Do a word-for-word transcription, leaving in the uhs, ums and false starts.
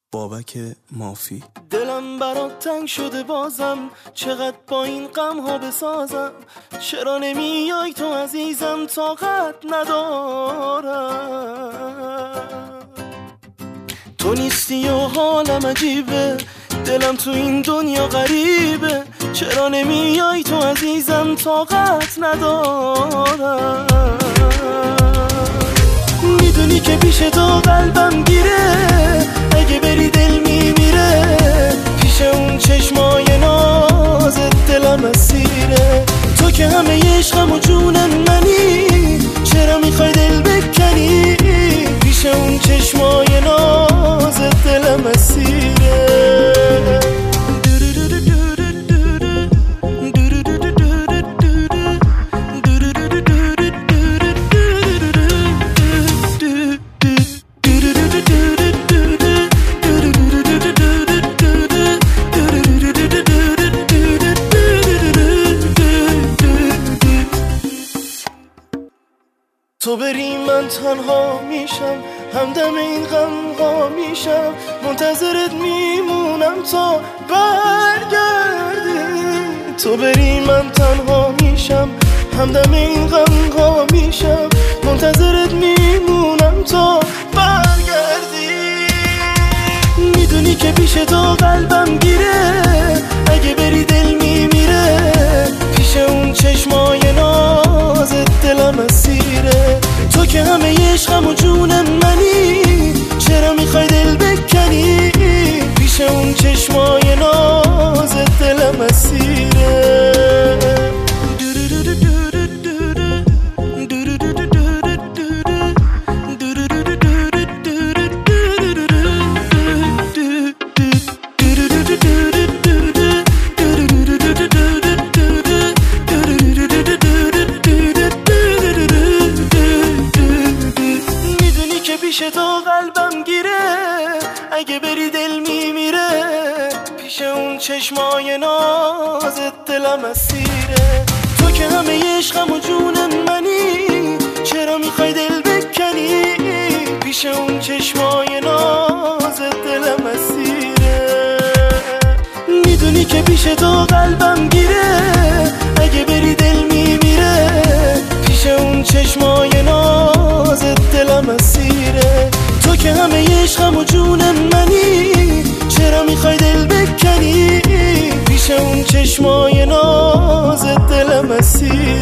بابک مافی. دلم برات تنگ شده بازم، چقدر با این غم ها بسازم. چرا نمیای تو عزیزم، طاقت ندارم. تو نیستی و حالم عجیبه، دلم تو این دنیا غریبه. چرا نمیای تو عزیزم، طاقت ندارم. میدونی که پیش تو قلبم گیره، اگه بری دل میمیره. پیش اون چشمای نازت دلم اسیره. تو که همه عشقم و جونم منی، چرا میخوای دل بکنی؟ پیش اون چشمای نازت دلم اسیره. تو بری من تنها میشم، همدم این غم ها میشم. منتظرت میمونم تا برگردی. تو بری من تنها میشم، همدم این غم ها میشم. منتظرت میمونم تا برگردی. میدونی که پیش تو قلبم گیره، اگه بری دل میمیره. پیش اون چشمای نازت دلم اسیره. تو که همه عشقم و جونم منی، چرا میخوای دل بکنی؟ پیش اون چشمای نازت دلم اسیره. پیش تو قلبم گیره، اگه بری دل میمیره. پیش اون چشمای نازت دلم اسیره. تو که همه عشقم و جونم منی، چرا میخوای دل بکنی؟ پیش اون چشمای نازت دلم اسیره. میدونی که پیش تو قلبم گیره، اگه بری دل میمیره. پیش اون چشمای نازت دلم اسیره. تو که همه عشقم و جونم منی، چرا میخوای دل بکنی؟ پیش اون چشمای نازت دلم اسیره.